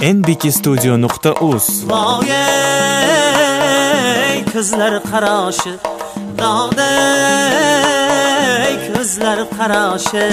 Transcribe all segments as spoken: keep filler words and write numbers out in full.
en b k studio nuqta uz. Voy ko'zlar qarashi, dog'day ko'zlar qarashi.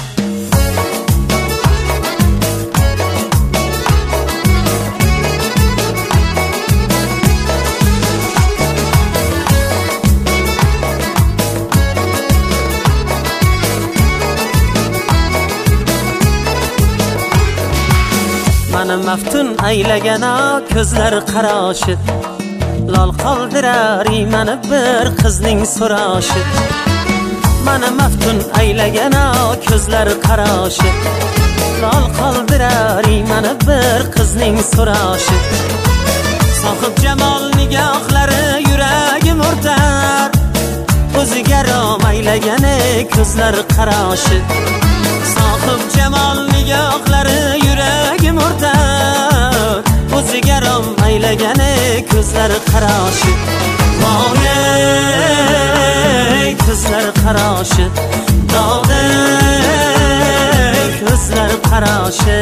Mani maftun aylagana ko'zlar qarashi, lol qoldirar mani bir qizning so'rashi. Mani maftun aylagana ko'zlar qarashi, lol qoldirar mani bir qizning so'rashi. Sohib jamol nigohlari yuragim o'rtar, o'ziga rom aylagana ko'zlar qarashi. Sohib jamol nigohlari yuragim o'rtar, o'ziga rom aylagani ko'zlar qarashi. Voy ko'zlar qarashi, dog'day ko'zlar qarashi.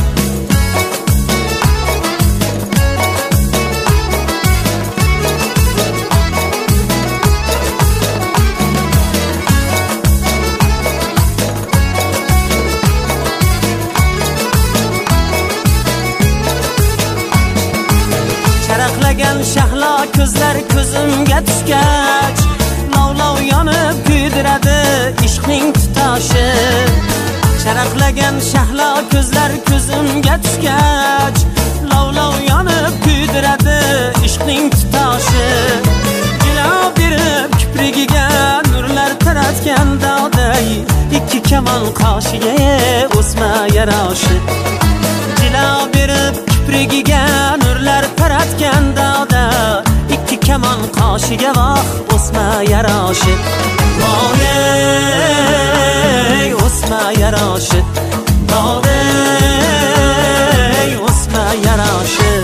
Charaqlagan shahlo ko'zlar ko'zimga tushgach, lovlov yonib kuydiradi ishqning tutashi. Charaqlagan shahlo ko'zlar ko'zimga tushgach, lovlov yonib kuydiradi ishqning tutashi. Jilo berib kiprigiga nurlar taratgan dog'day, ikki kamon qoshiga o'sma yarashi. Jilo berib kiprigiga nurlar taratgan dog'da, ikki kamon qoshiga voh o'sma yarashi. Voy o'sma yarashi, dog'day o'sma yarashi.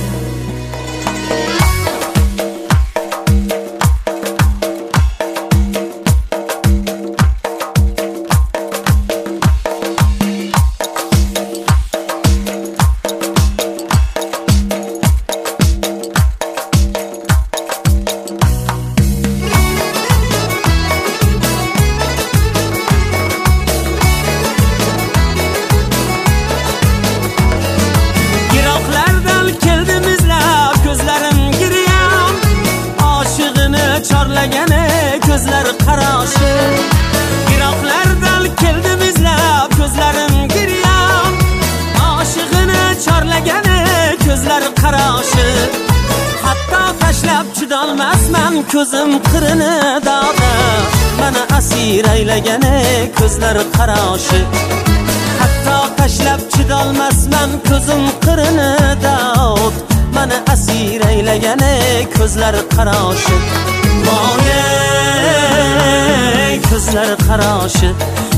Chorlagani ko'zlar qarashi, yiroqlardan keldim izlab ko'zlarim giryam. Oshig'ini chorlagani ko'zlar qarashi, hatto tashlab chidolmasman ko'zim qirini dog'da. Mana asir aylagani ko'zlar qarashi, hatto tashlab chidolmasman ko'zim qirini dog'd. Mana asir aylagani ko'zlar qarashi. Voy ko'zlar qarashi,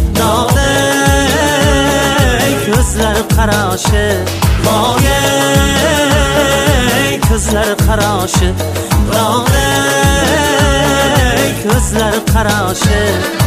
dog'day ko'zlar qarashi. Voy ko'zlar qarashi, dog'day ko'zlar qarashi.